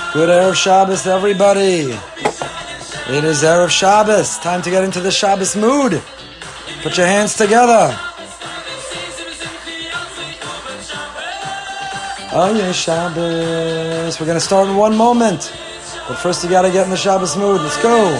Good Erev Shabbos, everybody. It is Erev Shabbos. Time to get into the Shabbos mood. Put your hands together. Oh yeah, Shabbos. We're going to start in one moment. But first you got to get in the Shabbos mood. Let's go.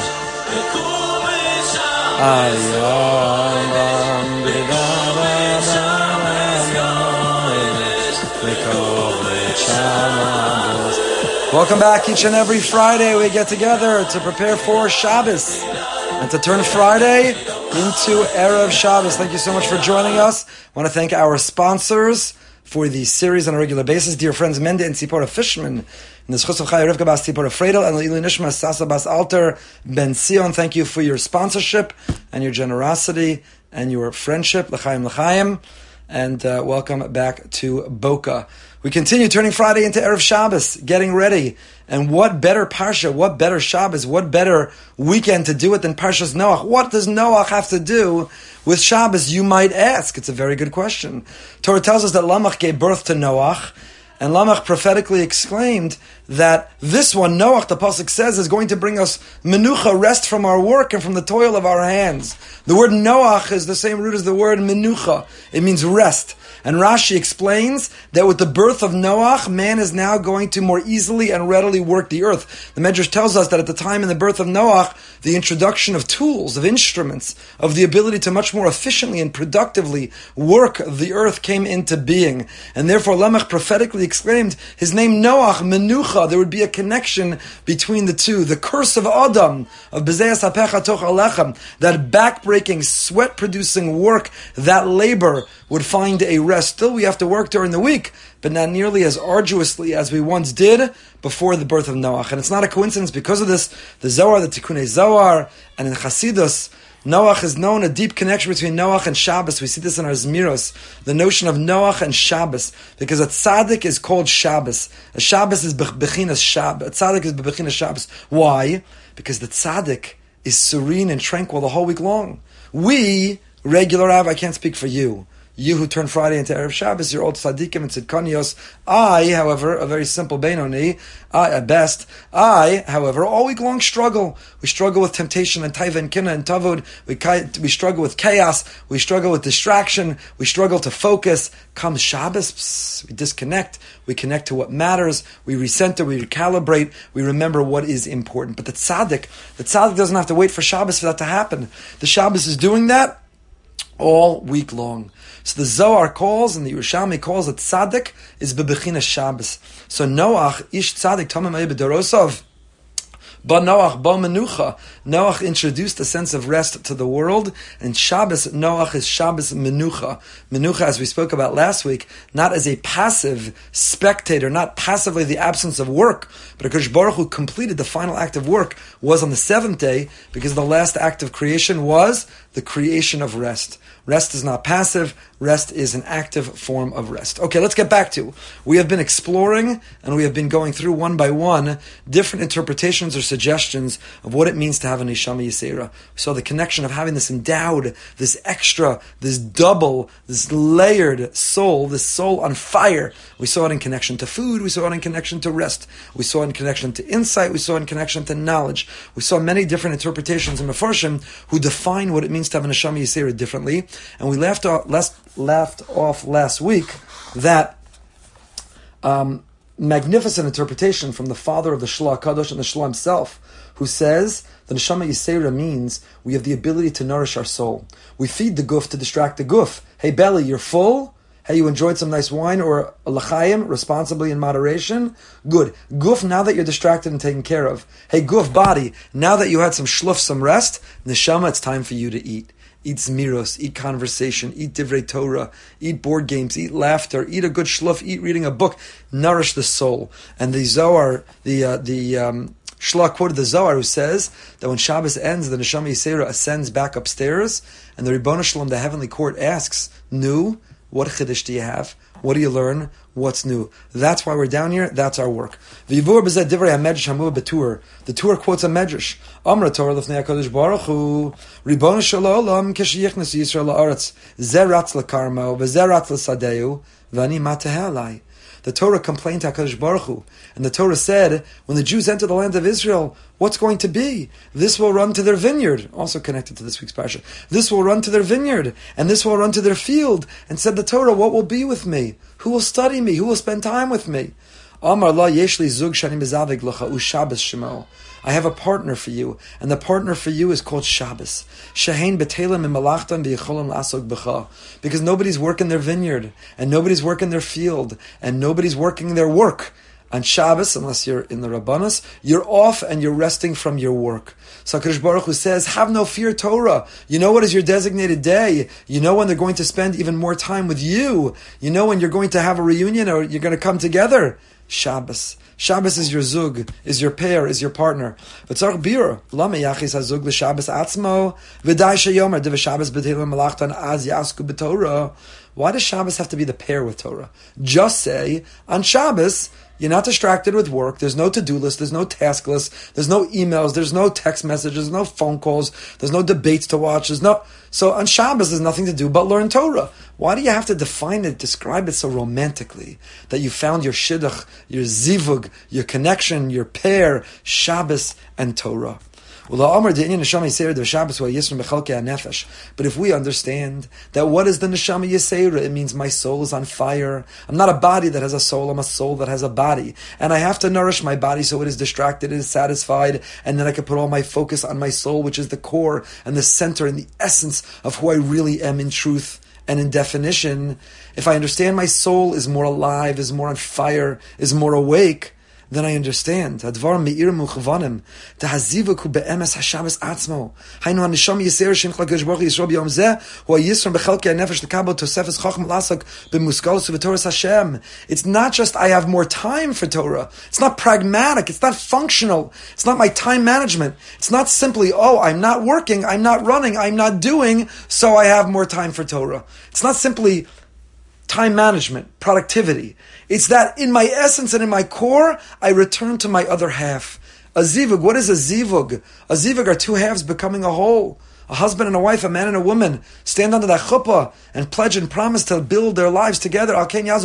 Welcome back. Each and every Friday we get together to prepare for Shabbos and to turn Friday into Erev Shabbos. Thank you so much for joining us. I want to thank our sponsors for the series on a regular basis. Dear friends, Mende and Tzipora Fishman, in the Schus of Chai Rivka Bas Tzipora Freidel, and Le'ilu Nishma Sasa Bas Alter Ben Sion. Thank you for your sponsorship and your generosity and your friendship. L'chaim, l'chaim. And welcome back to Boca. We continue turning Friday into Erev Shabbos, getting ready. And what better Parsha, what better Shabbos, what better weekend to do it than Parshas Noach? What does Noach have to do with Shabbos, you might ask? It's a very good question. Torah tells us that Lamech gave birth to Noach, and Lamech prophetically exclaimed that this one, Noach, the Pasuk says, is going to bring us menucha, rest from our work and from the toil of our hands. The word Noach is the same root as the word menucha. It means rest. And Rashi explains that with the birth of Noach, man is now going to more easily and readily work the earth. The Medrash tells us that at the time in the birth of Noach, the introduction of tools, of instruments, of the ability to much more efficiently and productively work the earth came into being. And therefore Lamech prophetically exclaimed his name Noach, Menucha. There would be a connection between the two. The curse of Adam, of Bezeas Hapecha Toch Alechem, that back-breaking, sweat-producing work, that labor would find a rest. Still, we have to work during the week, but not nearly as arduously as we once did before the birth of Noach. And it's not a coincidence. Because of this, the Zohar, the Tikkunei Zohar, and in Chassidus, Noach is known, a deep connection between Noach and Shabbos. We see this in our Zmiros, the notion of Noach and Shabbos, because a tzaddik is called Shabbos. A Shabbos is bechinas Shabbos. A tzaddik is bechinas Shabbos. Why? Because the tzaddik is serene and tranquil the whole week long. We, regular Av, I can't speak for you. You who turn Friday into Erev Shabbos, you're old tzaddikim and tzidkanios. I, however, a very simple Beinoni, at best, however, all week long struggle. We struggle with temptation and taiva and kinna and tavod. We struggle with chaos. We struggle with distraction. We struggle to focus. Comes Shabbos, we disconnect. We connect to what matters. We recenter. We recalibrate. We remember what is important. But the tzaddik doesn't have to wait for Shabbos for that to happen. The Shabbos is doing that all week long. So the Zohar calls and the Yerushalmi calls that tzaddik is bebechinas Shabbos. So Noach, ish tzaddik tamim b'dorosav, ba Noach, ba menucha. Noach introduced a sense of rest to the world, and Shabbos, Noach is Shabbos menucha. Menucha, as we spoke about last week, not as a passive spectator, not passively the absence of work, but HaKadosh Baruch Hu completed the final act of work was on the seventh day, because the last act of creation was the creation of rest. Rest is not passive. Rest is an active form of rest. Okay, let's get back to. We have been exploring and we have been going through one by one different interpretations or suggestions of what it means to have an Neshama Yisera. We saw the connection of having this endowed, this extra, this double, this layered soul, this soul on fire. We saw it in connection to food. We saw it in connection to rest. We saw it in connection to insight. We saw it in connection to knowledge. We saw many different interpretations in Mefarshim who define what it means to have an Neshama Yisera differently. And we left off last week that magnificent interpretation from the father of the Shlah Kadosh and the Shlah himself, who says the Neshama Yisera means we have the ability to nourish our soul. We feed the guf to distract the guf. Hey belly, you're full? Hey, you enjoyed some nice wine or a l'chaim, responsibly in moderation? Good. Guf, now that you're distracted and taken care of. Hey guf, body, now that you had some shluf, some rest, Neshama, it's time for you to eat. Eat zmiros, eat conversation, eat divrei Torah, eat board games, eat laughter, eat a good shluff, eat reading a book, nourish the soul. And the Zohar, the Shlah quoted the Zohar, who says that when Shabbos ends, the Neshama Yisera ascends back upstairs, and the Ribono Shalom, the heavenly court, asks, "Nu, what chiddush do you have? What do you learn? What's new?" That's why we're down here. That's our work. The Tur quotes a medrash. Amra Torah lefnei HaKadosh Baruch Hu, Ribono shel Olam, kesheyichnas Yisrael la'aretz, ze ratz lekarmo, v'ze ratz lesadeu, v'ani mateh alai. the Torah complained to HaKadosh Baruch Hu, and the Torah said, when the Jews enter the land of Israel, what's going to be? This will run to their vineyard, also connected to this week's parsha. This will run to their vineyard, and this will run to their field. And said the Torah, what will be with me? Who will study me? Who will spend time with me? Amar la yesh li zug shani mezaveg lecha u Shabbos shemo. I have a partner for you, and the partner for you is called Shabbos. Shehein betelim and malachtan v'yicholim lasog b'cha. Because nobody's working their vineyard, and nobody's working their field, and nobody's working their work. On Shabbos, unless you're in the Rabbanos, you're off and you're resting from your work. So HaKadosh Baruch Hu says, have no fear, Torah. You know what is your designated day. You know when they're going to spend even more time with you. You know when you're going to have a reunion or you're going to come together. Shabbos. Shabbos is your zug, is your pair, is your partner. V'tzarch bir, lama yachis hazug l'Shabbos atzmo, v'dai sheyomer, div Shabbos b'teilim malachtan az yasku b'Torah. Why does Shabbos have to be the pair with Torah? Just say, on Shabbos, you're not distracted with work. There's no to-do list. There's no task list. There's no emails. There's no text messages. There's no phone calls. There's no debates to watch. So on Shabbos, there's nothing to do but learn Torah. Why do you have to define it, describe it so romantically? That you found your shidduch, your zivug, your connection, your pair, Shabbos and Torah. But if we understand that what is the neshama yisera, it means my soul is on fire. I'm not a body that has a soul, I'm a soul that has a body. And I have to nourish my body so it is distracted, it is satisfied, and then I can put all my focus on my soul, which is the core and the center and the essence of who I really am in truth and in definition. If I understand my soul is more alive, is more on fire, is more awake, then I understand. Advar meir muchvanim, tahazivaku beemes hashabbos atzmo. Haynu hanisham yiser shenchla geshbach yisrob yom zeh, hu yisrom bechalki hanefesh lekabel tosefes chacham lasak b'muskalos v'toras Hashem. It's not just I have more time for Torah. It's not pragmatic. It's not functional. It's not my time management. It's not simply, I'm not working, I'm not running, I'm not doing, so I have more time for Torah. It's not simply time management, productivity. It's that in my essence and in my core, I return to my other half. A zivug, what is a zivug? A zivug are two halves becoming a whole. A husband and a wife, a man and a woman, stand under that chuppah and pledge and promise to build their lives together. Why? You're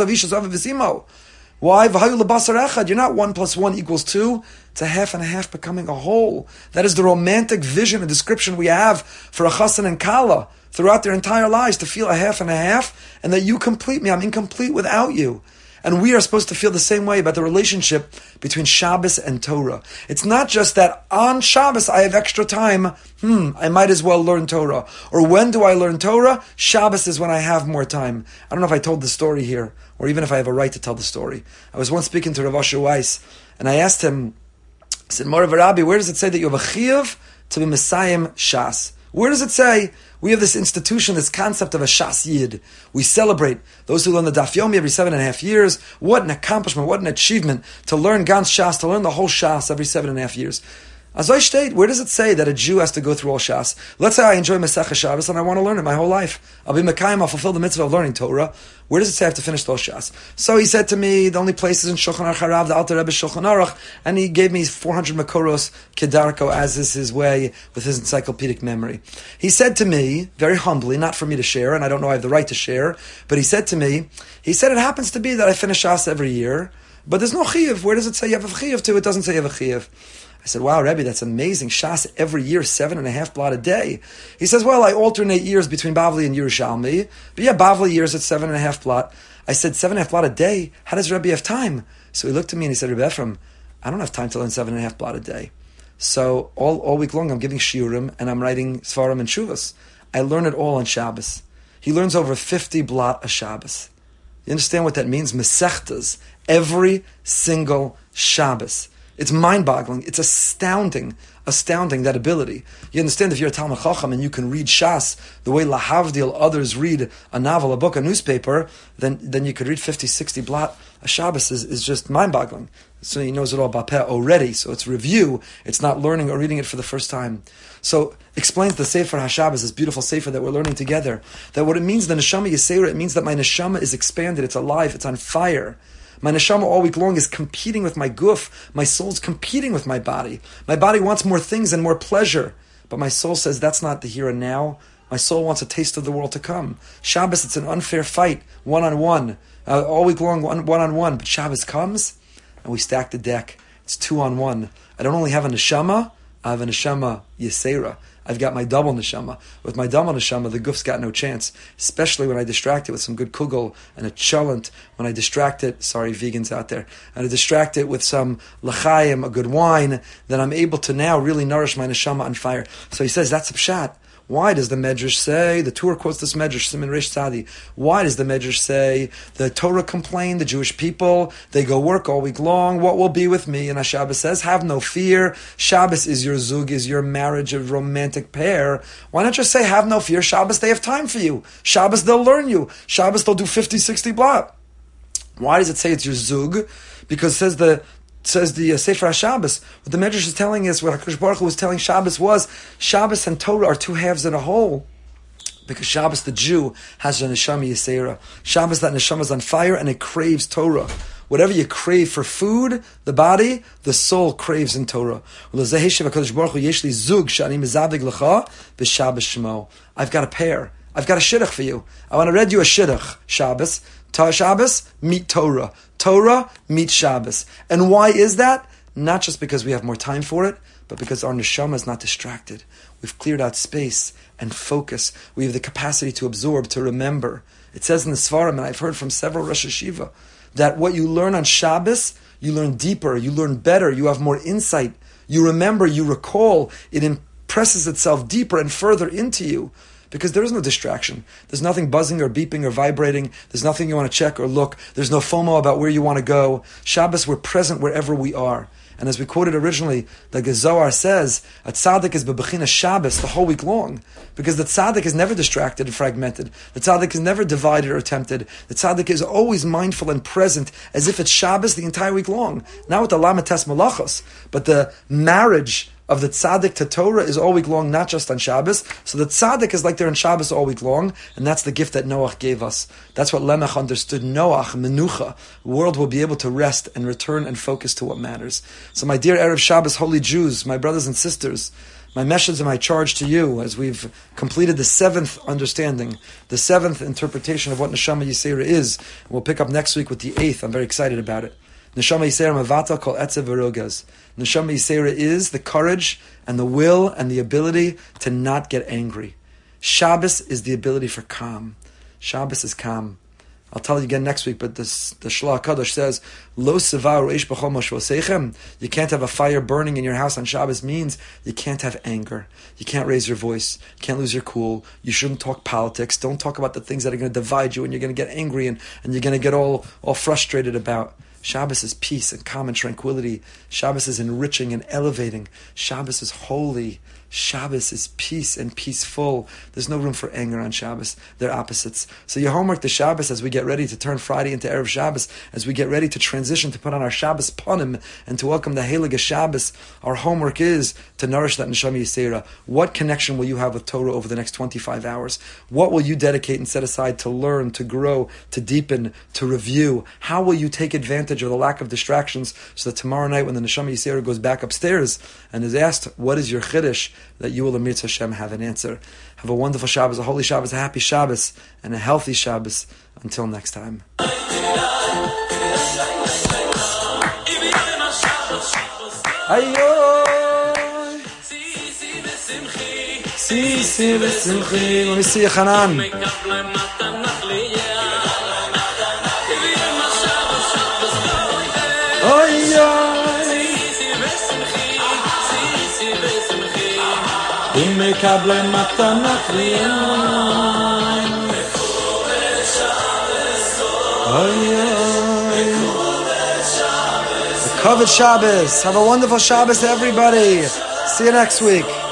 not 1 + 1 = 2. It's a half and a half becoming a whole. That is the romantic vision and description we have for a chassan and kala throughout their entire lives, to feel a half and a half, and that you complete me. I'm incomplete without you. And we are supposed to feel the same way about the relationship between Shabbos and Torah. It's not just that on Shabbos I have extra time, I might as well learn Torah. Or when do I learn Torah? Shabbos is when I have more time. I don't know if I told the story here, or even if I have a right to tell the story. I was once speaking to Rav Asher Weiss, and I asked him, I said, Morav Rabbi, where does it say that you have a chiyuv to be Messiah Shas? Where does it say? We have this institution, this concept of a Shas Yid. We celebrate those who learn the Daf Yomi every 7.5 years. What an accomplishment, what an achievement to learn Gans Shas, to learn the whole Shas every 7.5 years. Azoy Shteit, where does it say that a Jew has to go through all Shas? Let's say I enjoy Masechah Shabbos and I want to learn it my whole life. I'll be Mekayim, I'll fulfill the mitzvah of learning Torah. Where does it say I have to finish those Shas? So he said to me, the only place is in Shulchan Aruch Harav, the Alter Rebbe Shulchan Aruch, and he gave me 400 Makoros Kedarko, as is his way with his encyclopedic memory. He said to me, very humbly, not for me to share, and I don't know I have the right to share, but he said it happens to be that I finish Shas every year, but there's no chiyuv. Where does it say you have a chiyuv to? It doesn't say you have a chiyuv. I said, wow, Rebbe, that's amazing. Shas every year, 7.5 blot a day. He says, well, I alternate years between Bavli and Yerushalmi. But yeah, Bavli years at 7.5 blot. I said, 7.5 blot a day? How does Rebbe have time? So he looked at me and he said, Rebbe Ephraim, I don't have time to learn 7.5 blot a day. So all week long I'm giving shiurim and I'm writing svarim and shuvas. I learn it all on Shabbos. He learns over 50 blot a Shabbos. You understand what that means? Mesechtas, every single Shabbos. It's mind-boggling. It's astounding that ability. You understand, if you're a Talmud Chacham and you can read Shas the way Lahavdil others read a novel, a book, a newspaper, then you could read 50, 60 blot. A Shabbos is just mind-boggling. So he knows it all Bapeh already. So it's review. It's not learning or reading it for the first time. So explains the Sefer HaShabbos, this beautiful Sefer that we're learning together, that what it means, the Neshama Yisera, it means that my Neshama is expanded, it's alive, it's on fire. My neshama all week long is competing with my guf. My soul's competing with my body. My body wants more things and more pleasure. But my soul says, that's not the here and now. My soul wants a taste of the world to come. Shabbos, it's an unfair fight, one-on-one, all week long, one-on-one. But Shabbos comes, and we stack the deck. It's 2-on-1. I don't only have a neshama, I have a neshama yesera. I've got my double neshama. With my double neshama, the guf's got no chance, especially when I distract it with some good kugel and a cholent. When I distract it, sorry, vegans out there, and I distract it with some l'chaim, a good wine, then I'm able to now really nourish my neshama on fire. So he says, that's a pshat. Why does the Medrash say, the Torah quotes this Medrash, Siman Reish Tzadi, why does the Medrash say, the Torah complained, the Jewish people, they go work all week long, what will be with me? And Shabbos says, have no fear, Shabbos is your zug, is your marriage, a romantic pair. Why not just say, have no fear, Shabbos, they have time for you. Shabbos, they'll learn you. Shabbos, they'll do 50, 60 blah. Why does it say it's your zug? Because it says the Sefer HaShabbos, what the Medrash is telling us, what HaKadosh Baruch Hu was telling Shabbos was, Shabbos and Torah are two halves in a whole. Because Shabbos, the Jew, has a neshama yisera. Shabbos, that neshama is on fire and it craves Torah. Whatever you crave for food, the body, the soul craves in Torah. I've got a pair. I've got a shidduch for you. I want to read you a shidduch. Shabbos. Shabbos, meet Torah. Torah, meet Shabbos. And why is that? Not just because we have more time for it, but because our neshama is not distracted. We've cleared out space and focus. We have the capacity to absorb, to remember. It says in the Svarim, and I've heard from several Rosh Hashiva, that what you learn on Shabbos, you learn deeper, you learn better, you have more insight. You remember, you recall, it impresses itself deeper and further into you. Because there is no distraction. There's nothing buzzing or beeping or vibrating. There's nothing you want to check or look. There's no FOMO about where you want to go. Shabbos, we're present wherever we are. And as we quoted originally, the Zohar says, a tzaddik is bebechina Shabbos the whole week long. Because the tzaddik is never distracted and fragmented. The tzaddik is never divided or tempted. The tzaddik is always mindful and present as if it's Shabbos the entire week long. Not with the lamates malachos, but the marriage of the tzaddik to Torah is all week long, not just on Shabbos. So the tzaddik is like they're in Shabbos all week long, and that's the gift that Noach gave us. That's what Lemech understood. Noach, menucha, the world will be able to rest and return and focus to what matters. So my dear Erev Shabbos, holy Jews, my brothers and sisters, my message and my charge to you, as we've completed the seventh understanding, the seventh interpretation of what Neshama Yisera is. We'll pick up next week with the eighth. I'm very excited about it. Neshama Yisera Mavatal Kol Etzev V'Rogas. Neshama Yisera is the courage and the will and the ability to not get angry. Shabbos is the ability for calm. Shabbos is calm. I'll tell you again next week, but the Shlach HaKadosh says, Lo sevar eish b'chol mashvosechem. You can't have a fire burning in your house on Shabbos means you can't have anger. You can't raise your voice. You can't lose your cool. You shouldn't talk politics. Don't talk about the things that are going to divide you and you're going to get angry and you're going to get all frustrated about. Shabbos is peace and calm and tranquility. Shabbos is enriching and elevating. Shabbos is holy. Shabbos is peace and peaceful. There's no room for anger on Shabbos. They're opposites. So your homework to Shabbos, as we get ready to turn Friday into Erev Shabbos, as we get ready to transition to put on our Shabbos panim and to welcome the Heilige Shabbos, our homework is to nourish that Neshama Yisera. What connection will you have with Torah over the next 25 hours? What will you dedicate and set aside to learn, to grow, to deepen, to review? How will you take advantage of the lack of distractions so that tomorrow night when the Neshama Yisera goes back upstairs and is asked, what is your chiddush, that you will, Amir Hashem, have an answer. Have a wonderful Shabbos, a holy Shabbos, a happy Shabbos, and a healthy Shabbos. Until next time. Let me see you, Hanan. מקבלי מתנה Covet Shabbos. Have a wonderful Shabbos, everybody. See you next week.